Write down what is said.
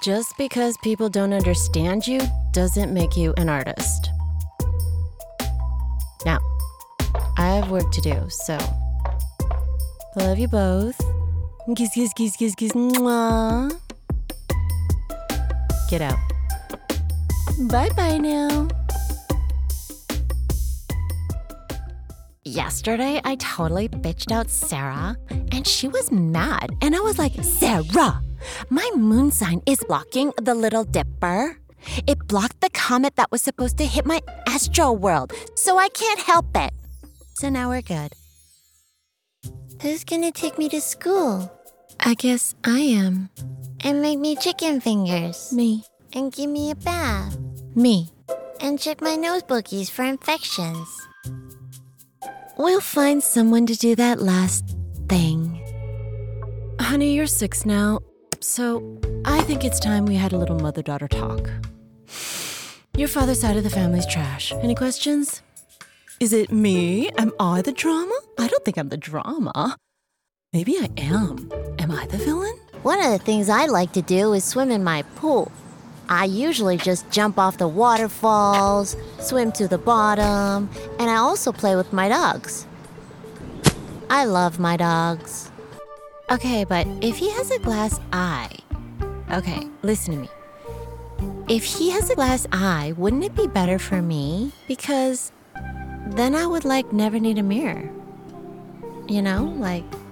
Just because people don't understand you doesn't make you an artist. Now, I have work to do, so I love you both. Kiss, kiss, kiss, kiss, kiss. Mwah. Get out. Bye-bye now. Yesterday, I totally bitched out Sarah, and she was mad. And I was like, Sarah, my moon sign is blocking the Little Dipper. It blocked the comet that was supposed to hit my astro world, so I can't help it. So now we're good. Who's gonna take me to school? I guess I am. And make me chicken fingers? Me. And give me a bath? Me. And check my nose boogies for infections? We'll find someone to do that last thing. Honey, you're 6 now, so I think it's time we had a little mother-daughter talk. Your father's side of the family's trash. Any questions? Is it me? Am I the drama? I don't think I'm the drama. Maybe I am. Am I the villain? One of the things I like to do is swim in my pool. I usually just jump off the waterfalls, swim to the bottom, and I also play with my dogs. I love my dogs. Okay, but if he has a glass eye... Okay, listen to me. If he has a glass eye, wouldn't it be better for me? Because then I would, never need a mirror. You know,